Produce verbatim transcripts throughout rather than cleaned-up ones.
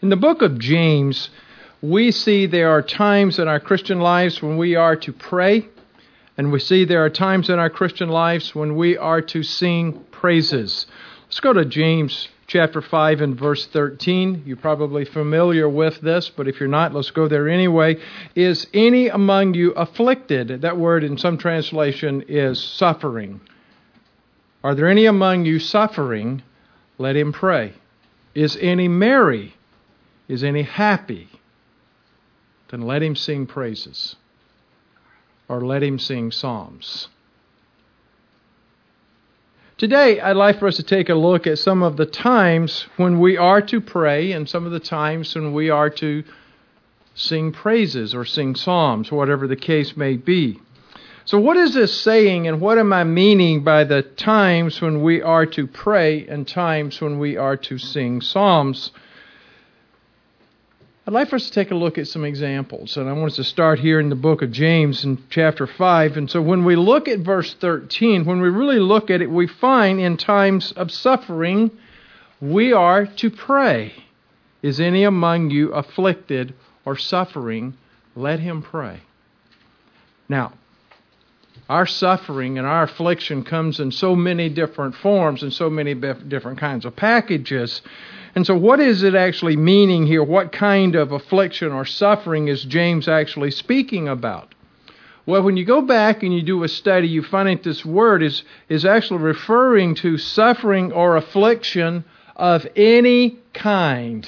In the book of James, we see there are times in our Christian lives when we are to pray, and we see there are times in our Christian lives when we are to sing praises. Let's go to James chapter five and verse thirteen. You're probably familiar with this, but if you're not, let's go there anyway. Is any among you afflicted? That word in some translation is suffering. Are there any among you suffering? Let him pray. Is any merry? Is any happy? Then let him sing praises. Or let him sing psalms. Today, I'd like for us to take a look at some of the times when we are to pray and some of the times when we are to sing praises or sing psalms, whatever the case may be. So what is this saying, and what am I meaning by the times when we are to pray and times when we are to sing psalms? I'd like for us to take a look at some examples, and I want us to start here in the book of James in chapter five. And so when we look at verse thirteen, when we really look at it, we find in times of suffering, we are to pray. Is any among you afflicted or suffering? Let him pray. Now, our suffering and our affliction comes in so many different forms and so many different kinds of packages. And so what is it actually meaning here? What kind of affliction or suffering is James actually speaking about? Well, when you go back and you do a study, you find that this word is, is actually referring to suffering or affliction of any kind.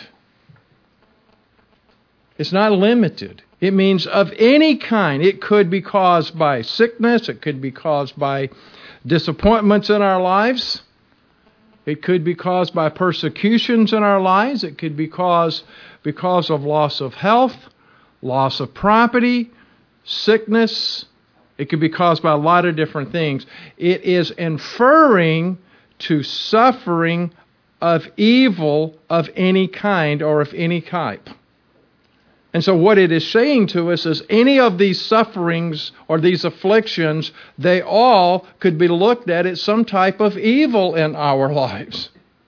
It's not limited. It means of any kind. It could be caused by sickness. It could be caused by disappointments in our lives. It could be caused by persecutions in our lives. It could be caused because of loss of health, loss of property, sickness. It could be caused by a lot of different things. It is inferring to suffering of evil of any kind or of any type. And so what it is saying to us is any of these sufferings or these afflictions, they all could be looked at as some type of evil in our lives.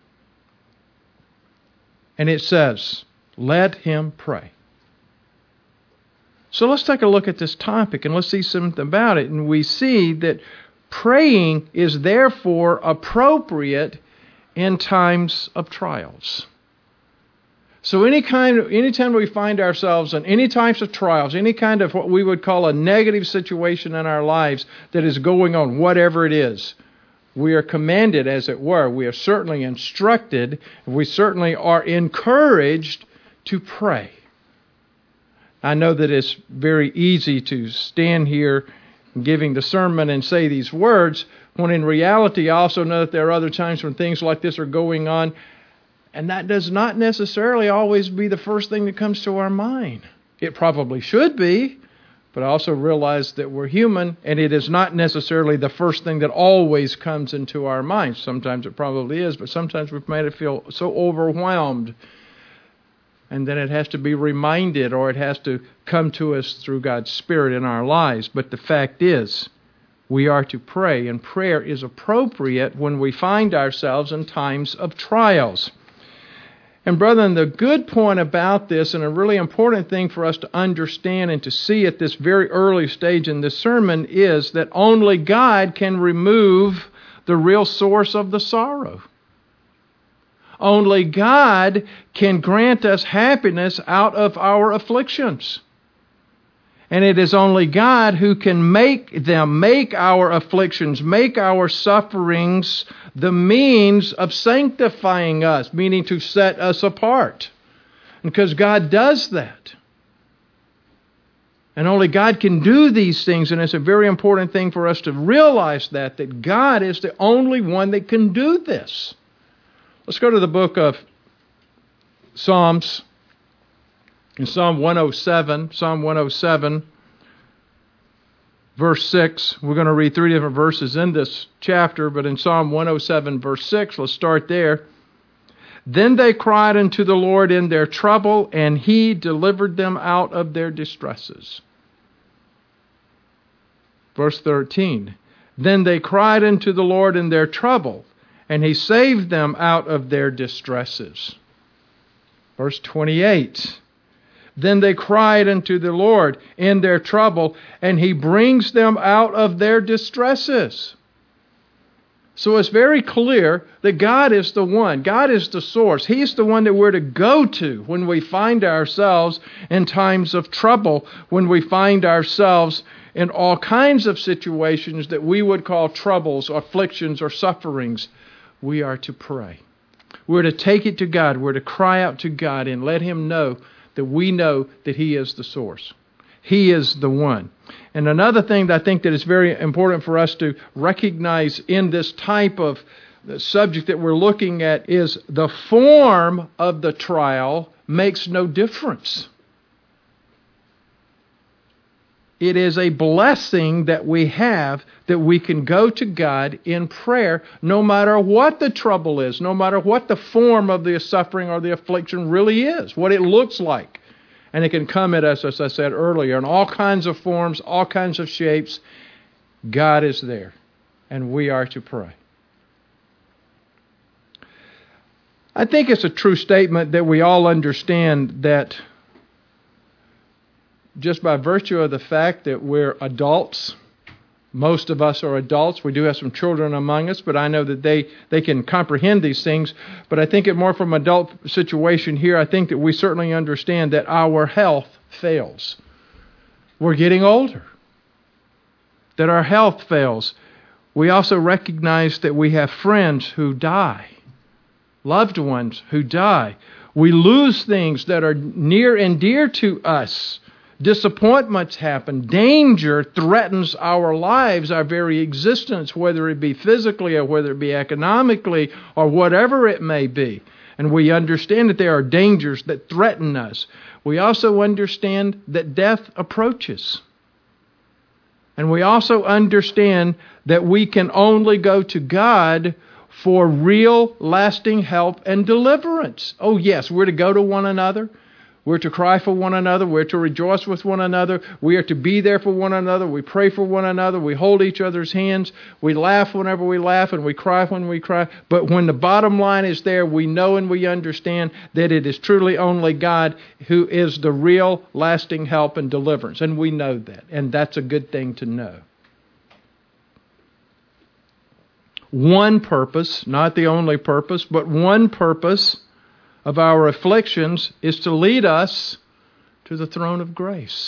And it says, let him pray. So let's take a look at this topic and let's see something about it. And we see that praying is therefore appropriate in times of trials. So any kind of, anytime we find ourselves in any types of trials, any kind of what we would call a negative situation in our lives that is going on, whatever it is, we are commanded, as it were, we are certainly instructed, we certainly are encouraged to pray. I know that it's very easy to stand here giving the sermon and say these words, when in reality I also know that there are other times when things like this are going on. And that does not necessarily always be the first thing that comes to our mind. It probably should be, but I also realize that we're human, and it is not necessarily the first thing that always comes into our minds. Sometimes it probably is, but sometimes we've made it feel so overwhelmed, and then it has to be reminded, or it has to come to us through God's Spirit in our lives. But the fact is, we are to pray, and prayer is appropriate when we find ourselves in times of trials. And brethren, the good point about this, and a really important thing for us to understand and to see at this very early stage in this sermon, is that only God can remove the real source of the sorrow. Only God can grant us happiness out of our afflictions. And it is only God who can make them, make our afflictions, make our sufferings the means of sanctifying us, meaning to set us apart. Because God does that. And only God can do these things, and it's a very important thing for us to realize that, that God is the only one that can do this. Let's go to the book of Psalms. In Psalm one oh seven, Psalm one oh seven, verse six, we're going to read three different verses in this chapter, but in Psalm one oh seven, verse six, let's start there. Then they cried unto the Lord in their trouble, and He delivered them out of their distresses. Verse thirteen, then they cried unto the Lord in their trouble, and He saved them out of their distresses. Verse twenty-eight. Then they cried unto the Lord in their trouble, and He brings them out of their distresses. So it's very clear that God is the one. God is the source. He's the one that we're to go to when we find ourselves in times of trouble, when we find ourselves in all kinds of situations that we would call troubles, or afflictions, or sufferings. We are to pray. We're to take it to God. We're to cry out to God and let Him know that we know that He is the source. He is the one. And another thing that I think that is very important for us to recognize in this type of subject that we're looking at is the form of the trial makes no difference. It is a blessing that we have that we can go to God in prayer no matter what the trouble is, no matter what the form of the suffering or the affliction really is, what it looks like. And it can come at us, as I said earlier, in all kinds of forms, all kinds of shapes. God is there, and we are to pray. I think it's a true statement that we all understand that just by virtue of the fact that we're adults, most of us are adults. We do have some children among us, but I know that they, they can comprehend these things. But I think it more from an adult situation here, I think that we certainly understand that our health fails. We're getting older. That our health fails. We also recognize that we have friends who die, loved ones who die. We lose things that are near and dear to us. Disappointments happen. Danger threatens our lives, our very existence, whether it be physically or whether it be economically or whatever it may be. And we understand that there are dangers that threaten us. We also understand that death approaches. And we also understand that we can only go to God for real, lasting help and deliverance. Oh yes, we're to go to one another. We're to cry for one another. We're to rejoice with one another. We are to be there for one another. We pray for one another. We hold each other's hands. We laugh whenever we laugh, and we cry when we cry. But when the bottom line is there, we know and we understand that it is truly only God who is the real, lasting help and deliverance. And we know that. And that's a good thing to know. One purpose, not the only purpose, but one purpose of our afflictions is to lead us to the throne of grace.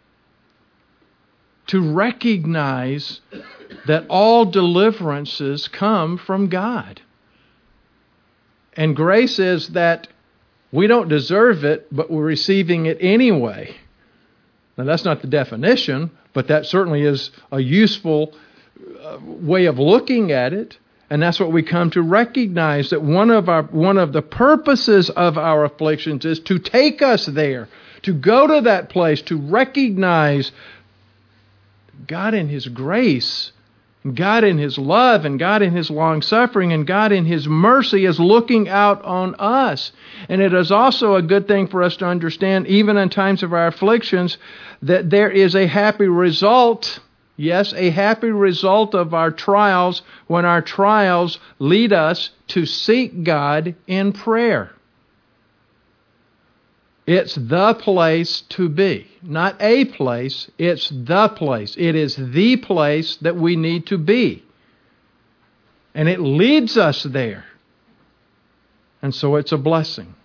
To recognize that all deliverances come from God. And grace is that we don't deserve it, but we're receiving it anyway. Now that's not the definition, but that certainly is a useful uh, way of looking at it. And that's what we come to recognize, that one of our one of the purposes of our afflictions is to take us there, to go to that place, to recognize God in His grace, God in His love, and God in His long-suffering, and God in His mercy is looking out on us. And it is also a good thing for us to understand, even in times of our afflictions, that there is a happy result. Yes, a happy result of our trials when our trials lead us to seek God in prayer. It's the place to be. Not a place, it's the place. It is the place that we need to be. And it leads us there. And so it's a blessing.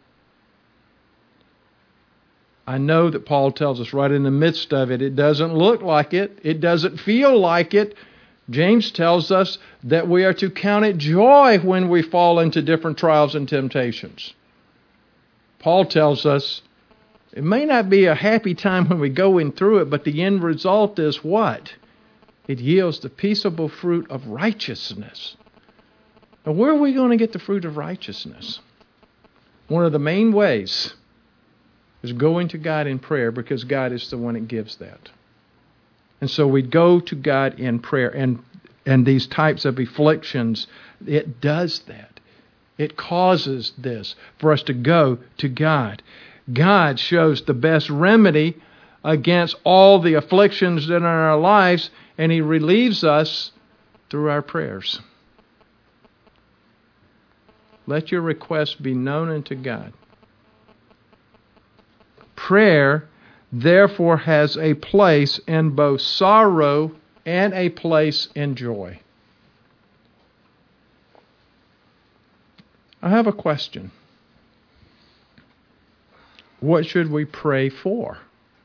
I know that Paul tells us right in the midst of it, it doesn't look like it. It doesn't feel like it. James tells us that we are to count it joy when we fall into different trials and temptations. Paul tells us it may not be a happy time when we go in through it, but the end result is what? It yields the peaceable fruit of righteousness. Now, where are we going to get the fruit of righteousness? One of the main ways is going to God in prayer, because God is the one that gives that. And so we go to God in prayer. And, and these types of afflictions, it does that. It causes this for us to go to God. God shows the best remedy against all the afflictions that are in our lives, and He relieves us through our prayers. Let your requests be known unto God. Prayer, therefore, has a place in both sorrow and a place in joy. I have a question. What should we pray for?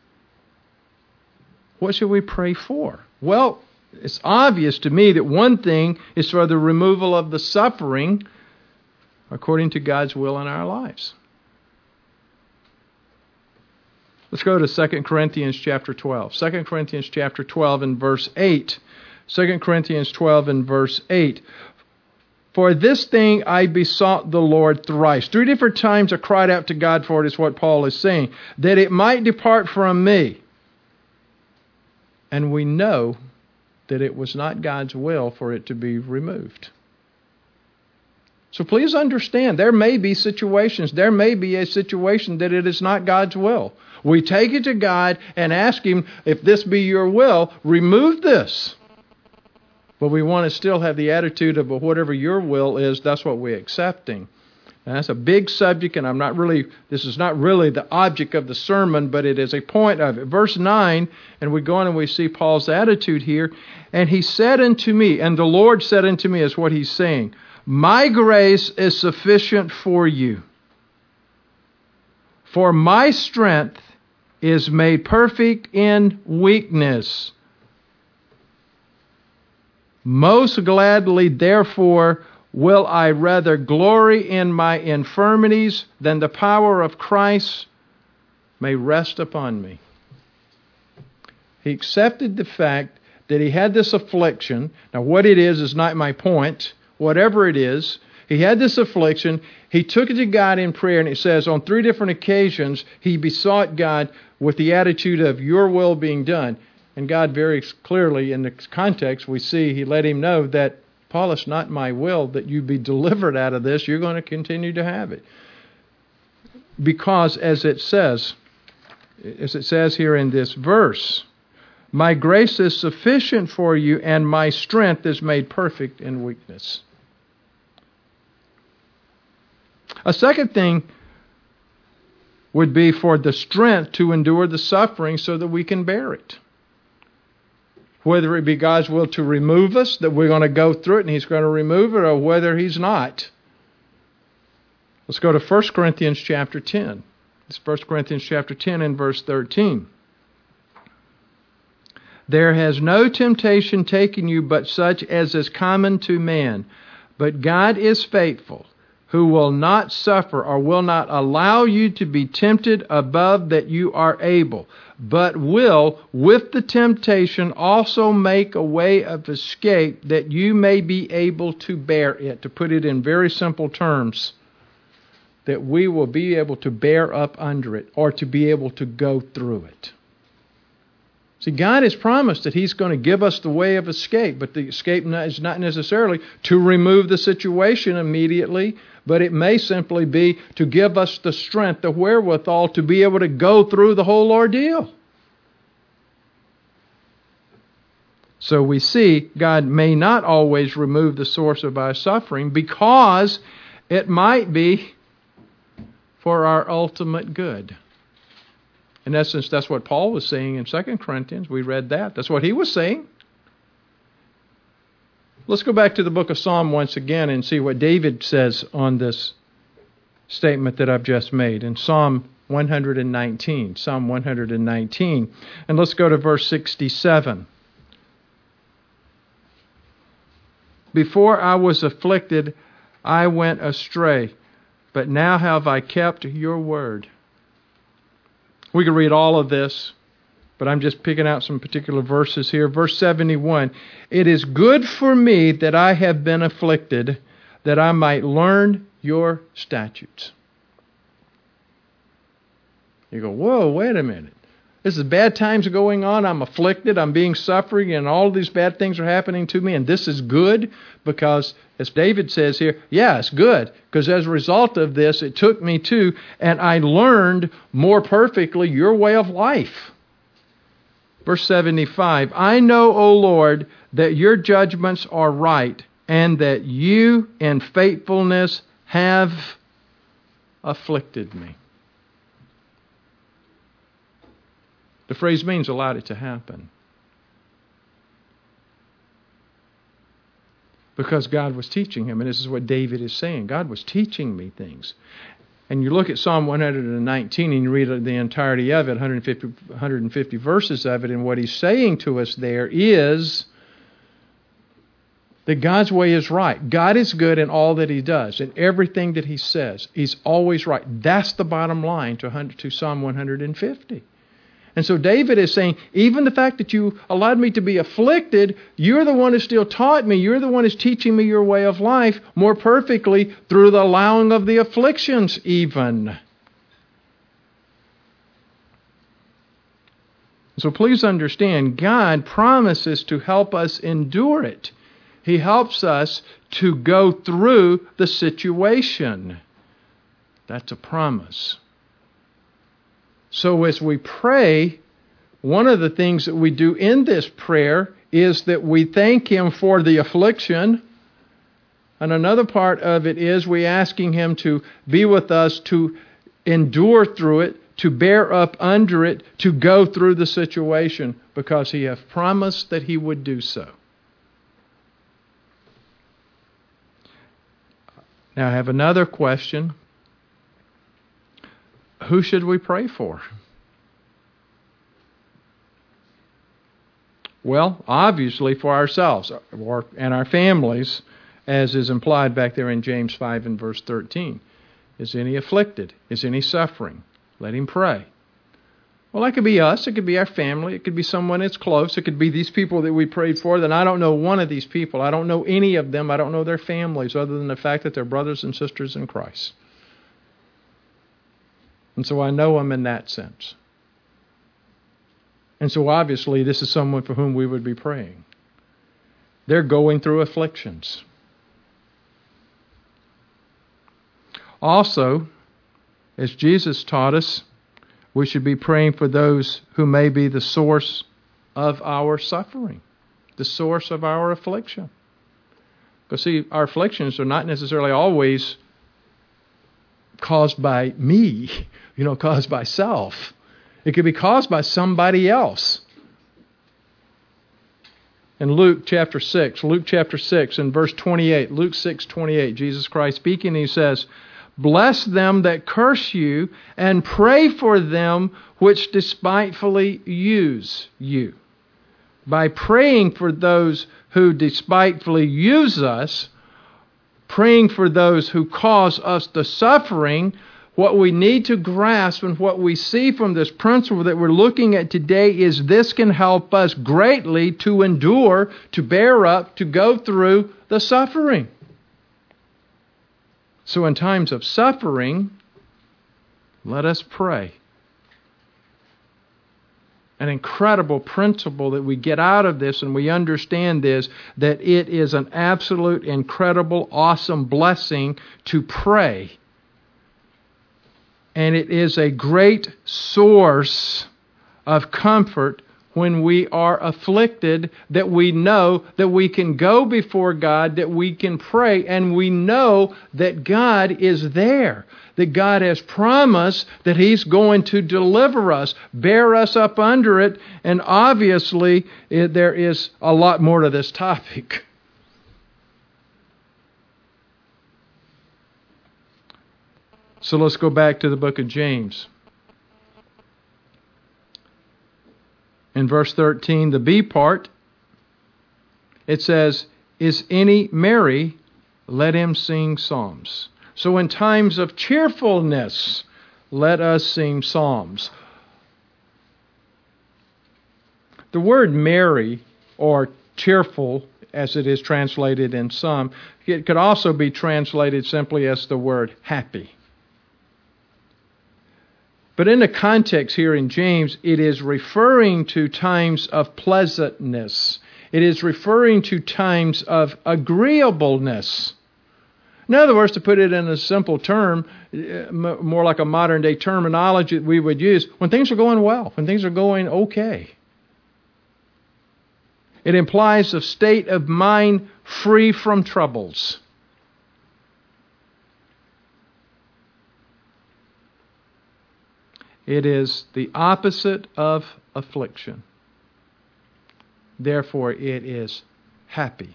What should we pray for? Well, it's obvious to me that one thing is for the removal of the suffering according to God's will in our lives. Let's go to Second Corinthians chapter twelve. Second Corinthians chapter twelve and verse eight. Second Corinthians twelve and verse eight. For this thing I besought the Lord thrice. Three different times I cried out to God for it, is what Paul is saying. That it might depart from me. And we know that it was not God's will for it to be removed. So please understand, there may be situations, there may be a situation that it is not God's will. We take it to God and ask Him, if this be your will, remove this. But we want to still have the attitude of, well, whatever your will is, that's what we're accepting. And that's a big subject, and I'm not really, this is not really the object of the sermon, but it is a point of it. Verse nine, and we go on and we see Paul's attitude here. And he said unto me, and the Lord said unto me, is what he's saying, my grace is sufficient for you. For my strength is made perfect in weakness. Most gladly, therefore, will I rather glory in my infirmities than the power of Christ may rest upon me. He accepted the fact that he had this affliction. Now, what it is is not my point. Whatever it is, he had this affliction. He took it to God in prayer, and it says on three different occasions, he besought God with the attitude of your will being done. And God very clearly, in the context, we see he let him know that, Paul, it's not my will that you be delivered out of this. You're going to continue to have it. Because as it says, as it says here in this verse, my grace is sufficient for you, and my strength is made perfect in weakness. A second thing would be for the strength to endure the suffering so that we can bear it. Whether it be God's will to remove us, that we're going to go through it and He's going to remove it, or whether He's not. Let's go to First Corinthians chapter ten. It's First Corinthians chapter ten and verse thirteen. There has no temptation taken you but such as is common to man. But God is faithful, who will not suffer or will not allow you to be tempted above that you are able, but will, with the temptation, also make a way of escape that you may be able to bear it. To put it in very simple terms, that we will be able to bear up under it or to be able to go through it. See, God has promised that He's going to give us the way of escape, but the escape is not necessarily to remove the situation immediately, but it may simply be to give us the strength, the wherewithal to be able to go through the whole ordeal. So we see God may not always remove the source of our suffering because it might be for our ultimate good. In essence, that's what Paul was saying in Second Corinthians. We read that. That's what he was saying. Let's go back to the book of Psalm once again and see what David says on this statement that I've just made. In Psalm one hundred nineteen. Psalm one hundred nineteen. And let's go to verse sixty-seven. Before I was afflicted, I went astray, but now have I kept your word. We could read all of this, but I'm just picking out some particular verses here. Verse seventy-one, it is good for me that I have been afflicted, that I might learn your statutes. You go, whoa, wait a minute. This is bad times going on. I'm afflicted. I'm being suffering, and all these bad things are happening to me, and this is good because, as David says here, yeah, it's good because as a result of this, it took me to, and I learned more perfectly your way of life. Verse seventy-five, I know, O Lord, that your judgments are right, and that you in faithfulness have afflicted me. The phrase means allowed it to happen. Because God was teaching him, and this is what David is saying. God was teaching me things. And you look at Psalm one nineteen and you read the entirety of it, one hundred fifty, one hundred fifty verses of it, and what he's saying to us there is that God's way is right. God is good in all that he does, in everything that he says. He's always right. That's the bottom line to, to Psalm one fifty. And so David is saying, even the fact that you allowed me to be afflicted, you're the one who still taught me. You're the one who's teaching me your way of life more perfectly through the allowing of the afflictions even. So please understand, God promises to help us endure it. He helps us to go through the situation. That's a promise. So as we pray, one of the things that we do in this prayer is that we thank him for the affliction. And another part of it is we asking him to be with us, to endure through it, to bear up under it, to go through the situation, because he hath promised that he would do so. Now I have another question. Who should we pray for? Well, obviously for ourselves or, and our families, as is implied back there in James five and verse thirteen. Is any afflicted? Is any suffering? Let him pray. Well, that could be us. It could be our family. It could be someone that's close. It could be these people that we prayed for. Then I don't know one of these people. I don't know any of them. I don't know their families other than the fact that they're brothers and sisters in Christ. And so I know them in that sense. And so obviously this is someone for whom we would be praying. They're going through afflictions. Also, as Jesus taught us, we should be praying for those who may be the source of our suffering, the source of our affliction. Because see, our afflictions are not necessarily always caused by me, you know, caused by self. It could be caused by somebody else. In Luke chapter six, Luke chapter six and verse twenty-eight, Luke six twenty-eight, Jesus Christ speaking, he says, "Bless them that curse you, and pray for them which despitefully use you." By praying for those who despitefully use us, praying for those who cause us the suffering, what we need to grasp and what we see from this principle that we're looking at today is this can help us greatly to endure, to bear up, to go through the suffering. So in times of suffering, let us pray. An incredible principle that we get out of this and we understand this, that it is an absolute, incredible, awesome blessing to pray. And it is a great source of comfort when we are afflicted, that we know that we can go before God, that we can pray, and we know that God is there, that God has promised that He's going to deliver us, bear us up under it, and obviously it, there is a lot more to this topic. So let's go back to the book of James. In verse thirteen, the B part, it says, "Is any merry? Let him sing psalms." So in times of cheerfulness, let us sing psalms. The word merry or cheerful, as it is translated in some, it could also be translated simply as the word happy. But in the context here in James, it is referring to times of pleasantness. It is referring to times of agreeableness. In other words, to put it in a simple term, more like a modern day terminology that we would use, when things are going well, when things are going okay. It implies a state of mind free from troubles. It is the opposite of affliction. Therefore, it is happy.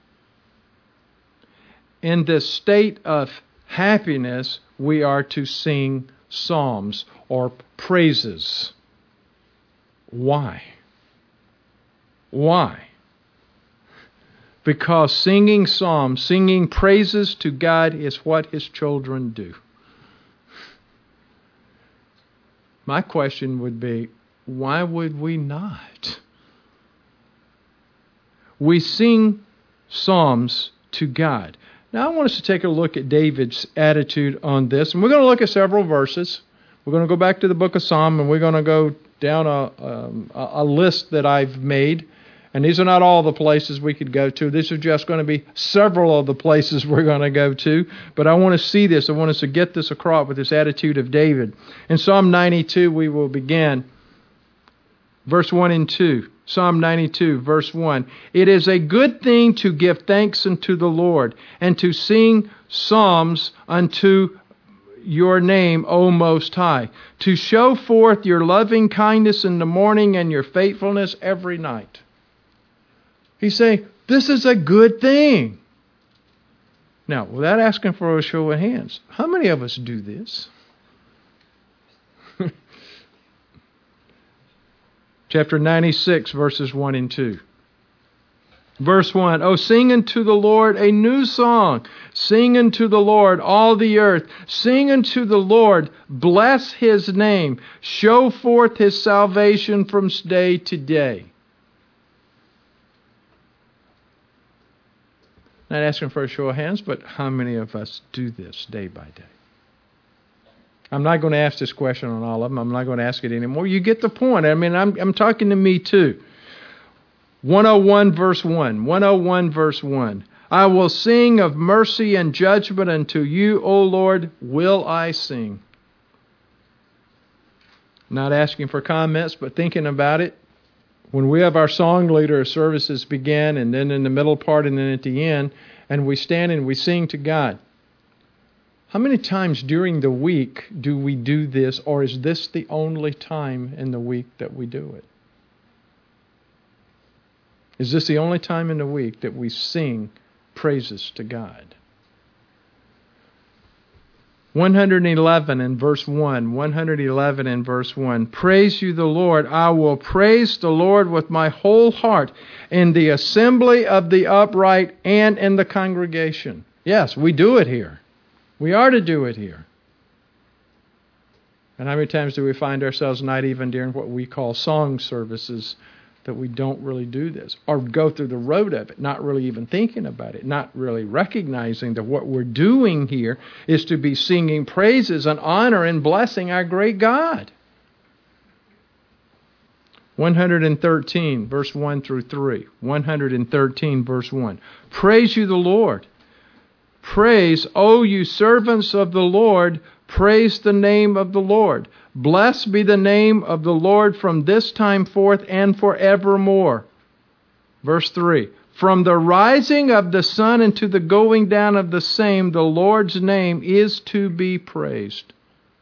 In this state of happiness, we are to sing psalms or praises. Why? Why? Because singing psalms, singing praises to God is what His children do. My question would be, why would we not? We sing psalms to God. Now I want us to take a look at David's attitude on this. And we're going to look at several verses. We're going to go back to the book of Psalm, and we're going to go down a, um, a list that I've made. And these are not all the places we could go to. These are just going to be several of the places we're going to go to. But I want to see this. I want us to get this across with this attitude of David. In Psalm ninety-two, we will begin. Verse one and two. Psalm ninety-two, verse one. It is a good thing to give thanks unto the Lord, and to sing psalms unto your name, O Most High, to show forth your loving kindness in the morning and your faithfulness every night. He's saying, this is a good thing. Now, without asking for a show of hands, how many of us do this? Chapter ninety-six, verses one and two. Verse one, O sing unto the Lord a new song. Sing unto the Lord all the earth. Sing unto the Lord, bless His name. Show forth His salvation from day to day. Not asking for a show of hands, but how many of us do this day by day? I'm not going to ask this question on all of them. I'm not going to ask it anymore. You get the point. I mean, I'm, I'm talking to me too. one oh one verse one. one oh one verse one. I will sing of mercy and judgment unto you, O Lord, will I sing. Not asking for comments, but thinking about it. When we have our song leader services begin, and then in the middle part and then at the end, and we stand and we sing to God. How many times during the week do we do this, or is this the only time in the week that we do it? Is this the only time in the week that we sing praises to God? one eleven in verse one. one eleven in verse one. Praise you the Lord. I will praise the Lord with my whole heart in the assembly of the upright and in the congregation. Yes, we do it here. We are to do it here. And how many times do we find ourselves not even during what we call song services that we don't really do this, or go through the road of it, not really even thinking about it, not really recognizing that what we're doing here is to be singing praises and honor and blessing our great God. one thirteen, verse one through three. one thirteen, verse one. Praise you the Lord. Praise, O you servants of the Lord, praise the name of the Lord. Blessed be the name of the Lord from this time forth and forevermore. Verse three. From the rising of the sun and to the going down of the same, the Lord's name is to be praised.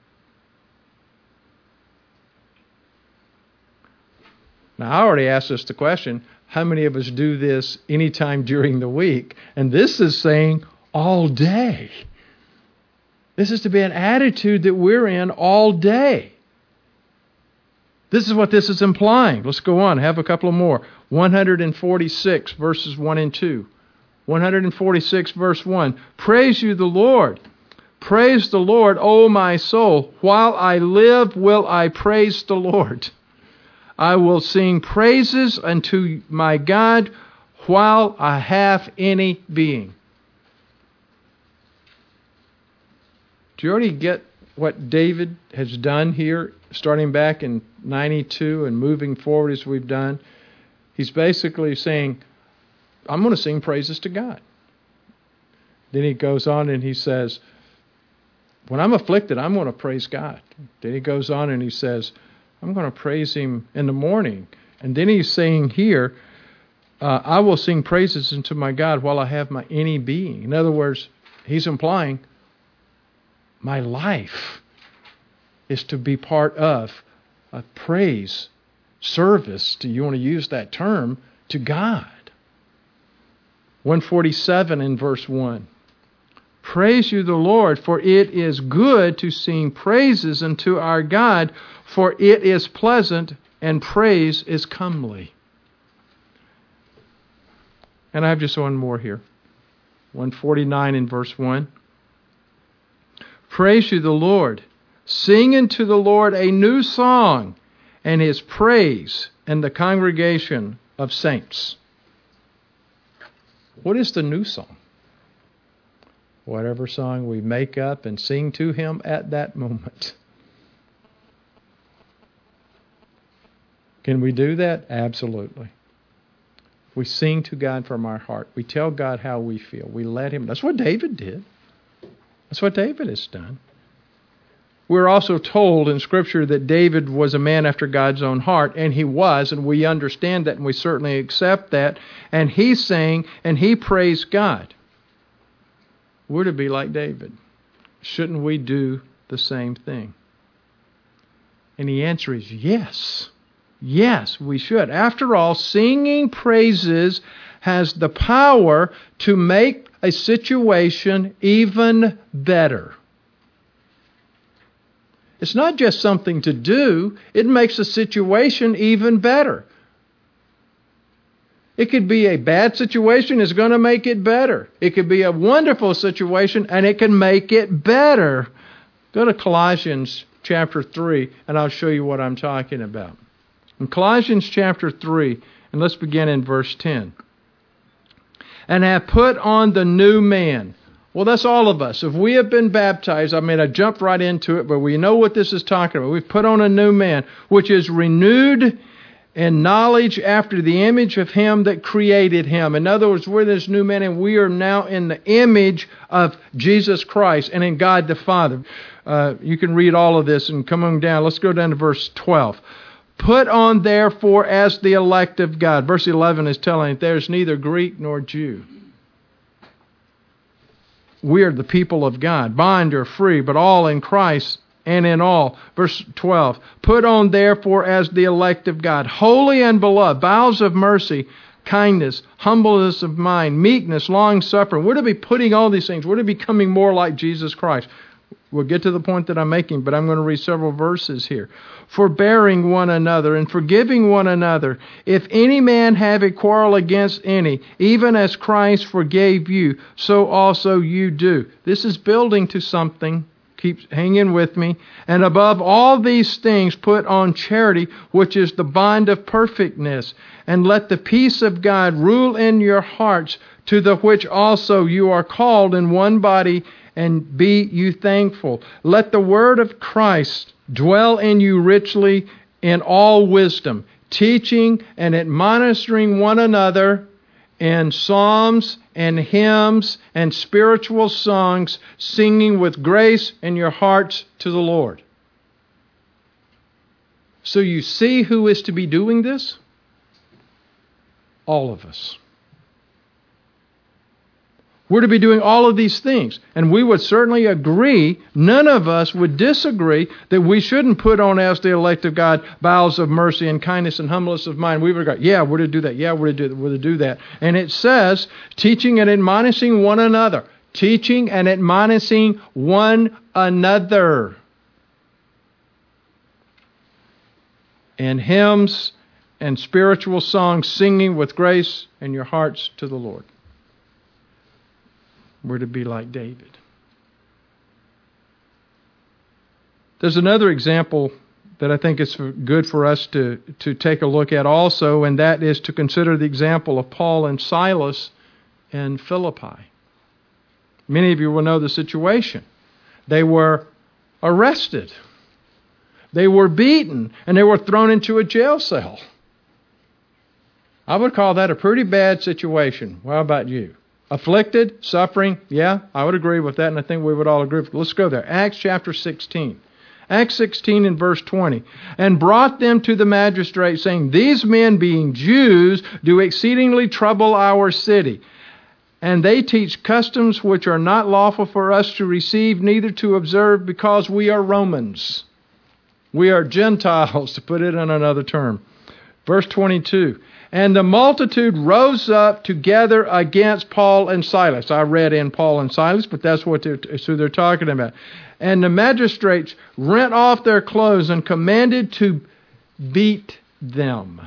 Now, I already asked us the question, how many of us do this anytime during the week? And this is saying all day. This is to be an attitude that we're in all day. This is what this is implying. Let's go on. Have a couple of more. one forty-six, verses one and two. one forty-six, verse one. Praise you the Lord. Praise the Lord, O my soul. While I live, will I praise the Lord. I will sing praises unto my God while I have any being. Do you already get what David has done here, starting back in ninety-two and moving forward as we've done? He's basically saying, I'm going to sing praises to God. Then he goes on and he says, when I'm afflicted, I'm going to praise God. Then he goes on and he says, I'm going to praise Him in the morning. And then he's saying here, uh, I will sing praises unto my God while I have my any being. In other words, he's implying, my life is to be part of a praise service, do you want to use that term, to God. one forty-seven in verse one. Praise you the Lord, for it is good to sing praises unto our God, for it is pleasant, and praise is comely. And I have just one more here. one forty-nine in verse one. Praise you the Lord. Sing unto the Lord a new song, and His praise and the congregation of saints. What is the new song? Whatever song we make up and sing to Him at that moment. Can we do that? Absolutely. We sing to God from our heart. We tell God how we feel. We let Him. That's what David did. That's what David has done. We're also told in Scripture that David was a man after God's own heart, and he was, and we understand that, and we certainly accept that. And he sang, and he praised God. We're to be like David. Shouldn't we do the same thing? And the answer is yes. Yes, we should. After all, singing praises has the power to make a situation even better. It's not just something to do, it makes a situation even better. It could be a bad situation, it's going to make it better. It could be a wonderful situation, and it can make it better. Go to Colossians chapter three, and I'll show you what I'm talking about. In Colossians chapter three, and let's begin in verse ten. And have put on the new man. Well, that's all of us. If we have been baptized, I mean, I jumped right into it, but we know what this is talking about. We've put on a new man, which is renewed in knowledge after the image of Him that created him. In other words, we're this new man, and we are now in the image of Jesus Christ and in God the Father. Uh, you can read all of this and come on down. Let's go down to verse twelve. Put on, therefore, as the elect of God. Verse eleven is telling us there's neither Greek nor Jew. We are the people of God, bond or free, but all in Christ and in all. Verse twelve, put on therefore as the elect of God, holy and beloved, bowels of mercy, kindness, humbleness of mind, meekness, long-suffering. We're to be putting all these things. We're to be becoming more like Jesus Christ. We'll get to the point that I'm making, but I'm going to read several verses here. Forbearing one another and forgiving one another. If any man have a quarrel against any, even as Christ forgave you, so also you do. This is building to something. Keep hanging with me. And above all these things put on charity, which is the bond of perfectness. And let the peace of God rule in your hearts, to the which also you are called in one body, and be you thankful. Let the word of Christ dwell in you richly in all wisdom, teaching and admonishing one another in psalms and hymns and spiritual songs, singing with grace in your hearts to the Lord. So you see who is to be doing this? All of us. We're to be doing all of these things. And we would certainly agree, none of us would disagree, that we shouldn't put on as the elect of God bowels of mercy and kindness and humbleness of mind. We would go, yeah, we're to do that. Yeah, we're to do that. We're to do that. And it says, teaching and admonishing one another. Teaching and admonishing one another. And hymns and spiritual songs, singing with grace in your hearts to the Lord. We're to be like David. There's another example that I think is good for us to, to take a look at also, and that is to consider the example of Paul and Silas in Philippi. Many of you will know the situation. They were arrested. They were beaten, and they were thrown into a jail cell. I would call that a pretty bad situation. Well, how about you? Afflicted, suffering, yeah, I would agree with that, and I think we would all agree with it. Let's go there. Acts chapter sixteen. Acts sixteen and verse twenty. And brought them to the magistrate, saying, these men, being Jews, do exceedingly trouble our city. And they teach customs which are not lawful for us to receive, neither to observe, because we are Romans. We are Gentiles, to put it in another term. Verse twenty-two. And the multitude rose up together against Paul and Silas. I read in Paul and Silas, but that's what they're, that's who they're talking about. And the magistrates rent off their clothes and commanded to beat them.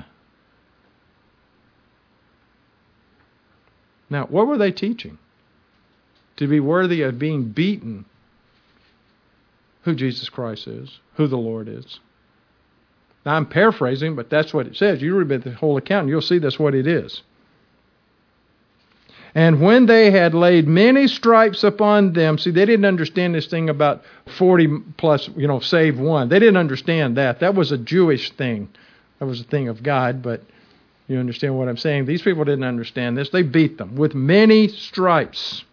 Now, what were they teaching? To be worthy of being beaten. Who Jesus Christ is, who the Lord is. Now, I'm paraphrasing, but that's what it says. You read the whole account, and you'll see that's what it is. And when they had laid many stripes upon them, see, they didn't understand this thing about forty plus, you know, save one. They didn't understand that. That was a Jewish thing. That was a thing of God, but you understand what I'm saying? These people didn't understand this. They beat them with many stripes.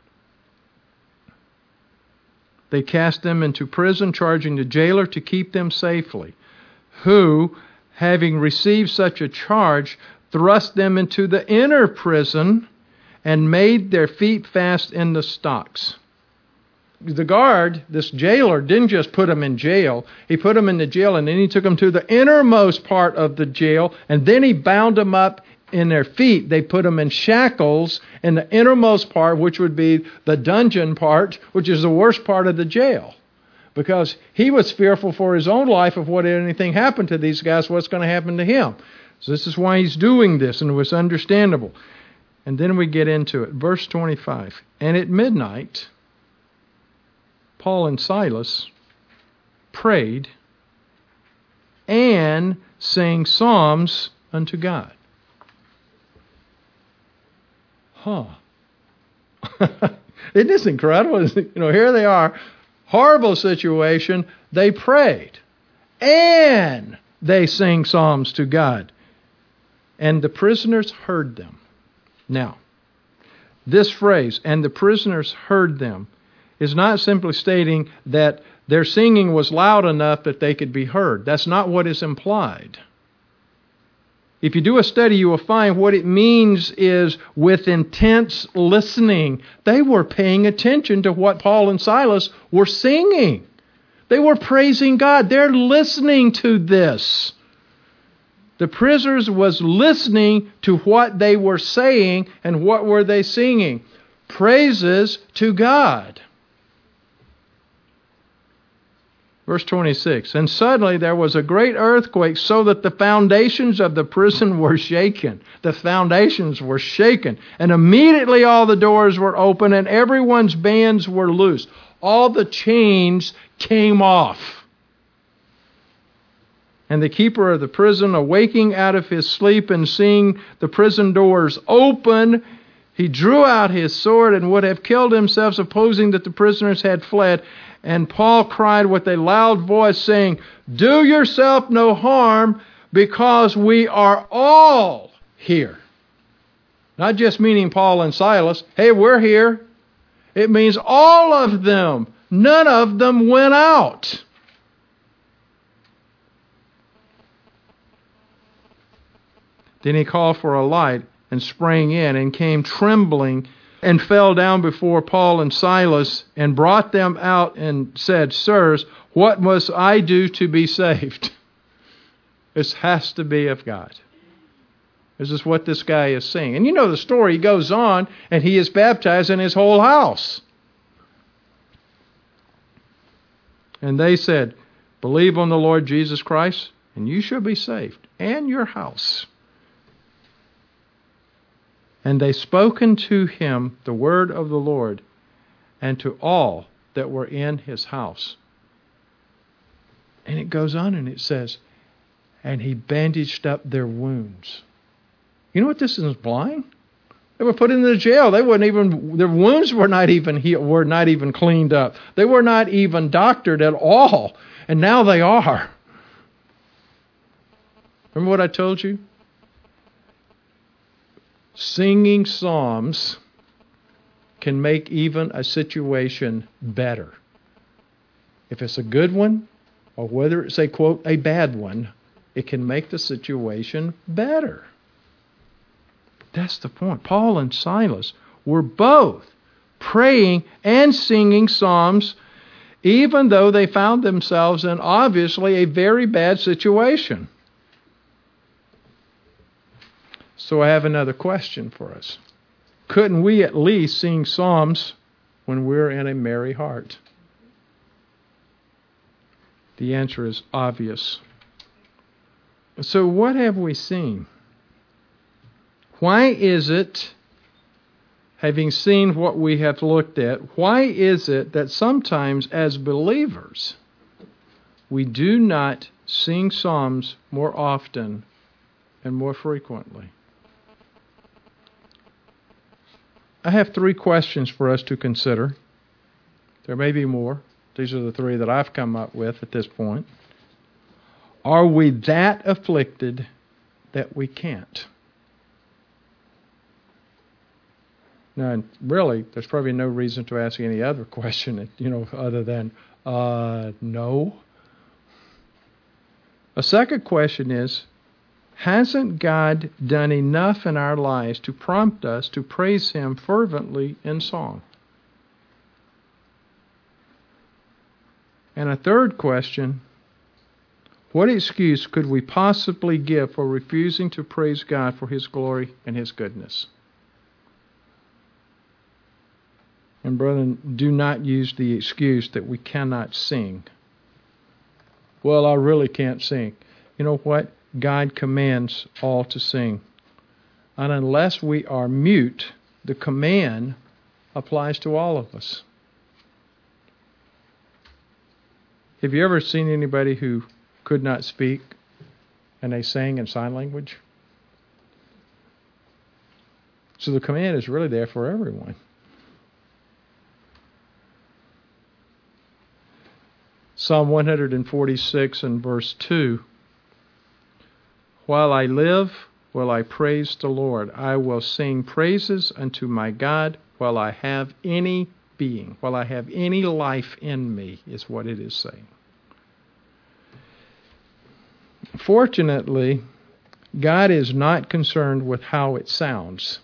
They cast them into prison, charging the jailer to keep them safely, who, having received such a charge, thrust them into the inner prison and made their feet fast in the stocks. The guard, this jailer, didn't just put them in jail. He put them in the jail, and then he took them to the innermost part of the jail, and then he bound them up in their feet. They put them in shackles in the innermost part, which would be the dungeon part, which is the worst part of the jail. Because he was fearful for his own life of what anything happened to these guys, what's going to happen to him. So this is why he's doing this, and it was understandable. And then we get into it. Verse twenty-five. And at midnight, Paul and Silas prayed and sang psalms unto God. Huh. Isn't this incredible? You know, here they are. Horrible situation. They prayed. And they sang psalms to God. And the prisoners heard them. Now, this phrase, and the prisoners heard them, is not simply stating that their singing was loud enough that they could be heard. That's not what is implied. If you do a study, you will find what it means is with intense listening. They were paying attention to what Paul and Silas were singing. They were praising God. They're listening to this. The prisoners was listening to what they were saying, and what were they singing? Praises to God. Verse twenty-six, and suddenly there was a great earthquake, so that the foundations of the prison were shaken. The foundations were shaken. And immediately all the doors were open, and everyone's bands were loose. All the chains came off. And the keeper of the prison, awaking out of his sleep and seeing the prison doors open, he drew out his sword and would have killed himself, supposing that the prisoners had fled. And Paul cried with a loud voice, saying, do yourself no harm, because we are all here. Not just meaning Paul and Silas. Hey, we're here. It means all of them. None of them went out. Then he called for a light and sprang in and came trembling and fell down before Paul and Silas and brought them out and said, sirs, what must I do to be saved? This has to be of God. This is what this guy is saying. And you know the story. He goes on and he is baptized in his whole house. And they said, believe on the Lord Jesus Christ and you shall be saved, and your house. And they spoke unto him the word of the Lord, and to all that were in his house. And it goes on and it says, and he bandaged up their wounds. You know what this is implying? They were put into jail. They weren't even, their wounds were not even healed, were not even cleaned up. They were not even doctored at all. And now they are. Remember what I told you? Singing psalms can make even a situation better. If it's a good one, or whether it's a, quote, a bad one, it can make the situation better. That's the point. Paul and Silas were both praying and singing psalms, even though they found themselves in obviously a very bad situation. So I have another question for us. Couldn't we at least sing psalms when we're in a merry heart? The answer is obvious. So what have we seen? Why is it, having seen what we have looked at, why is it that sometimes as believers we do not sing psalms more often and more frequently? I have three questions for us to consider. There may be more. These are the three that I've come up with at this point. Are we that afflicted that we can't? Now, really, there's probably no reason to ask any other question, you know, other than, uh, no. A second question is, hasn't God done enough in our lives to prompt us to praise Him fervently in song? And a third question, what excuse could we possibly give for refusing to praise God for His glory and His goodness? And brethren, do not use the excuse that we cannot sing. Well, I really can't sing. You know what? God commands all to sing. And unless we are mute, the command applies to all of us. Have you ever seen anybody who could not speak and they sang in sign language? So the command is really there for everyone. Psalm one forty-six and verse two. While I live, will I praise the Lord. I will sing praises unto my God while I have any being, while I have any life in me, is what it is saying. Fortunately, God is not concerned with how it sounds.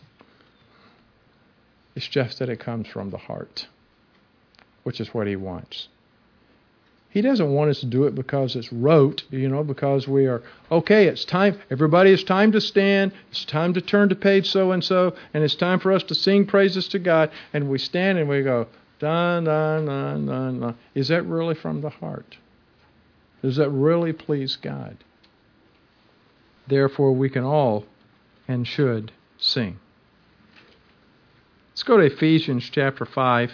It's just that it comes from the heart, which is what He wants. He doesn't want us to do it because it's rote, you know, because we are, okay, it's time, everybody, it's time to stand, it's time to turn to page so-and-so, and it's time for us to sing praises to God, and we stand and we go, dun, dun, dun, dun, dun. Is that really from the heart? Does that really please God? Therefore, we can all and should sing. Let's go to Ephesians chapter five.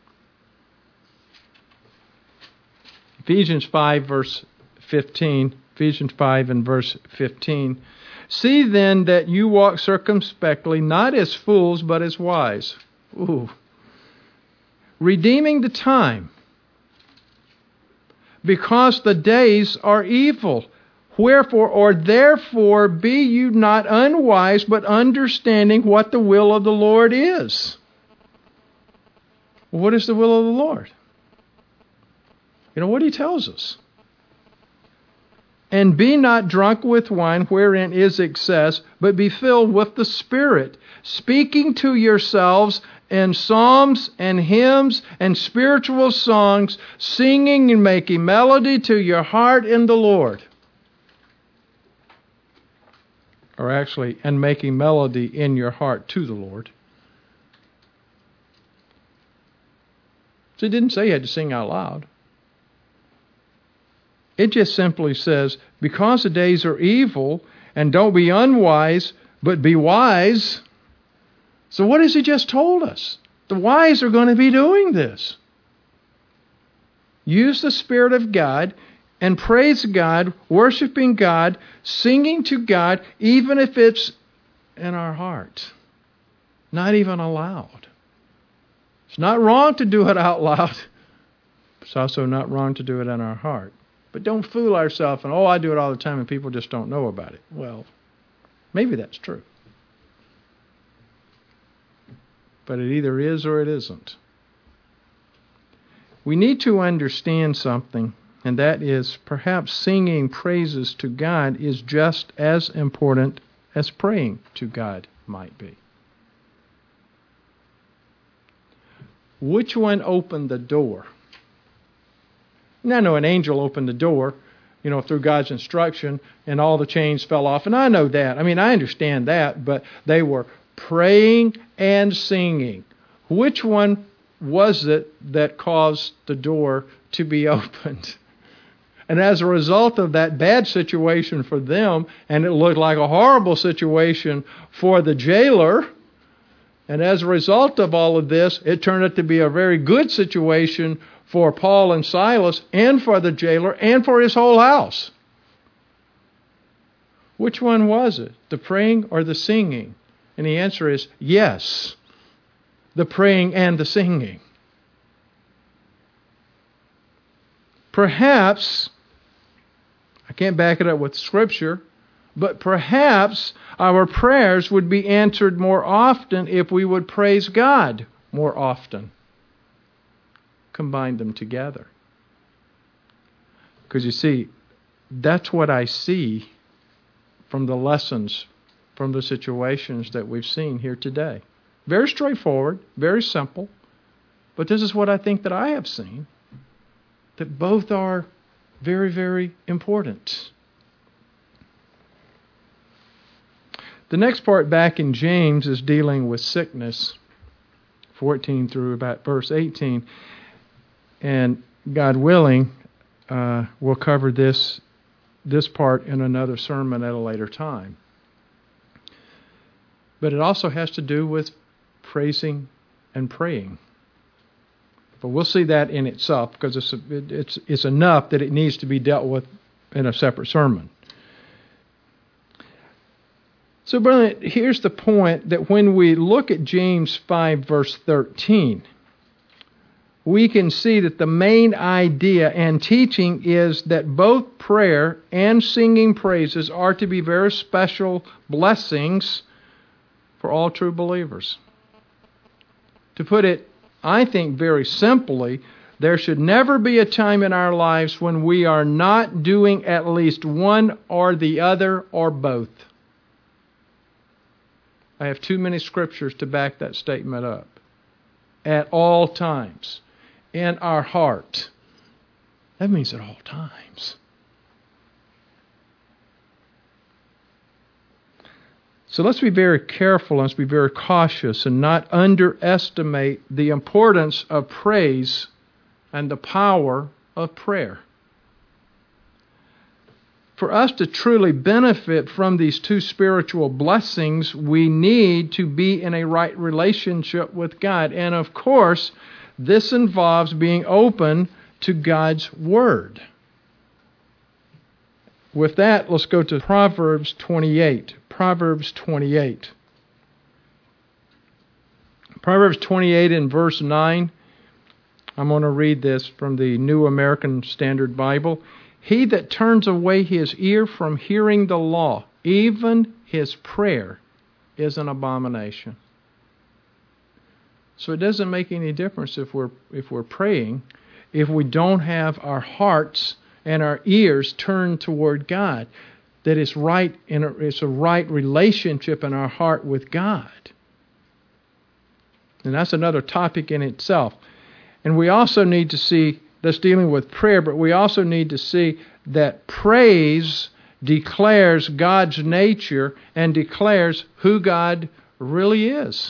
Ephesians five, verse fifteen. Ephesians five and verse fifteen. See then that you walk circumspectly, not as fools, but as wise. Ooh. Redeeming the time, because the days are evil. Wherefore, or therefore, be you not unwise, but understanding what the will of the Lord is. What is the will of the Lord? You know what He tells us. And be not drunk with wine, wherein is excess, but be filled with the Spirit, speaking to yourselves in psalms and hymns and spiritual songs, singing and making melody to your heart in the Lord. Or actually, and making melody in your heart to the Lord. So it didn't say you had to sing out loud. It just simply says, because the days are evil, and don't be unwise, but be wise. So what has He just told us? The wise are going to be doing this. Use the Spirit of God and praise God, worshiping God, singing to God, even if it's in our heart. Not even aloud. It's not wrong to do it out loud. It's also not wrong to do it in our heart. But don't fool ourselves and, oh, I do it all the time and people just don't know about it. Well, maybe that's true. But it either is or it isn't. We need to understand something, and that is perhaps singing praises to God is just as important as praying to God might be. Which one opened the door? Now, I know an angel opened the door, you know, through God's instruction, and all the chains fell off. And I know that. I mean, I understand that, but they were praying and singing. Which one was it that caused the door to be opened? And as a result of that bad situation for them, and it looked like a horrible situation for the jailer, and as a result of all of this, it turned out to be a very good situation for Paul and Silas, and for the jailer, and for his whole house. Which one was it? The praying or the singing? And the answer is yes, the praying and the singing. Perhaps, I can't back it up with Scripture, but perhaps our prayers would be answered more often if we would praise God more often. Combine them together. Because you see, that's what I see from the lessons, from the situations that we've seen here today. Very straightforward, very simple, but this is what I think that I have seen, that both are very, very important. The next part back in James is dealing with sickness, fourteen through about verse eighteen. And God willing, uh, we'll cover this this part in another sermon at a later time. But it also has to do with praising and praying. But we'll see that in itself, because it's, it's, it's enough that it needs to be dealt with in a separate sermon. So, brethren, here's the point, that when we look at James five, verse thirteen, we can see that the main idea and teaching is that both prayer and singing praises are to be very special blessings for all true believers. To put it, I think, very simply, there should never be a time in our lives when we are not doing at least one or the other or both. I have too many scriptures to back that statement up. At all times. In our heart. That means at all times. So let's be very careful, let's be very cautious, and not underestimate the importance of praise and the power of prayer. For us to truly benefit from these two spiritual blessings, we need to be in a right relationship with God. And of course, this involves being open to God's Word. With that, let's go to Proverbs twenty-eight. Proverbs twenty-eight. Proverbs twenty-eight in verse nine. I'm going to read this from the New American Standard Bible. He that turns away his ear from hearing the law, even his prayer, is an abomination. So it doesn't make any difference if we're if we're praying, if we don't have our hearts and our ears turned toward God. That it's right in a, it's a right relationship in our heart with God. And that's another topic in itself. And we also need to see, that's dealing with prayer, but we also need to see that praise declares God's nature and declares who God really is.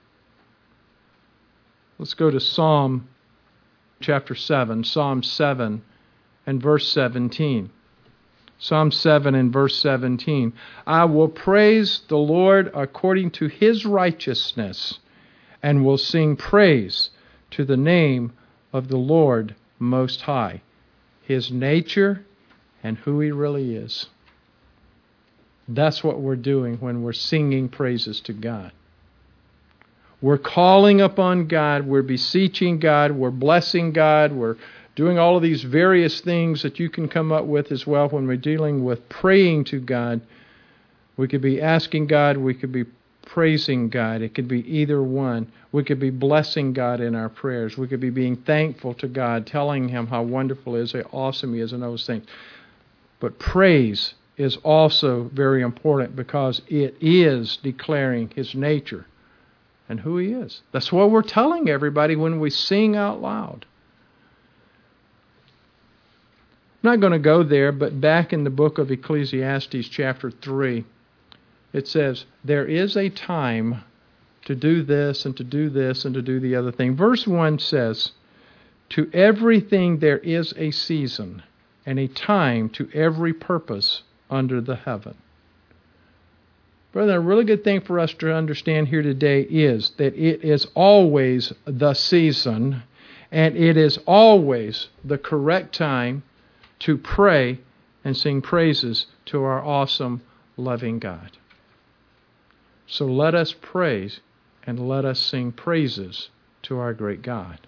Let's go to Psalm chapter seven, Psalm seven and verse seventeen. Psalm seven and verse seventeen. I will praise the Lord according to His righteousness, and will sing praise to the name of the Lord Most High. His nature and who He really is. That's what we're doing when we're singing praises to God. We're calling upon God, we're beseeching God, we're blessing God, we're doing all of these various things that you can come up with as well when we're dealing with praying to God. We could be asking God, we could be praising God. It could be either one. We could be blessing God in our prayers. We could be being thankful to God, telling Him how wonderful He is, how awesome He is, and those things. But praise is also very important because it is declaring His nature and who He is. That's what we're telling everybody when we sing out loud. I'm not going to go there, but back in the book of Ecclesiastes chapter three, it says, there is a time to do this and to do this and to do the other thing. Verse one says, to everything there is a season and a time to every purpose under the heaven. Brother, a really good thing for us to understand here today is that it is always the season and it is always the correct time to pray and sing praises to our awesome, loving God. So let us praise and let us sing praises to our great God.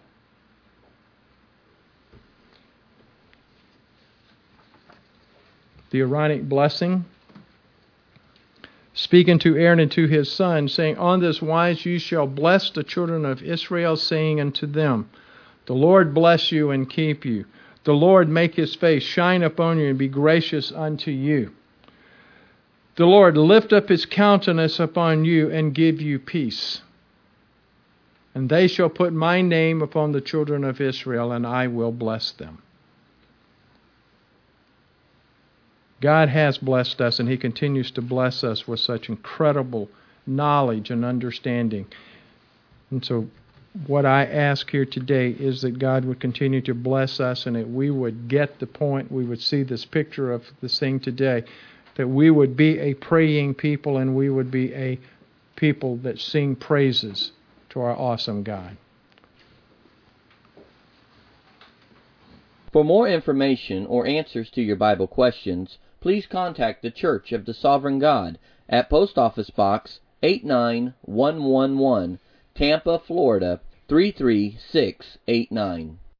the Aaronic blessing, speaking to Aaron and to his son, saying, on this wise you shall bless the children of Israel, saying unto them, the Lord bless you and keep you. The Lord make his face shine upon you and be gracious unto you. The Lord lift up his countenance upon you and give you peace. And they shall put my name upon the children of Israel, and I will bless them. God has blessed us, and he continues to bless us with such incredible knowledge and understanding. And so what I ask here today is that God would continue to bless us, and that we would get the point, we would see this picture of this thing today, that we would be a praying people, and we would be a people that sing praises to our awesome God. For more information or answers to your Bible questions, please contact the Church of the Sovereign God at Post Office Box eight nine one one one, Tampa, Florida three three six eight nine.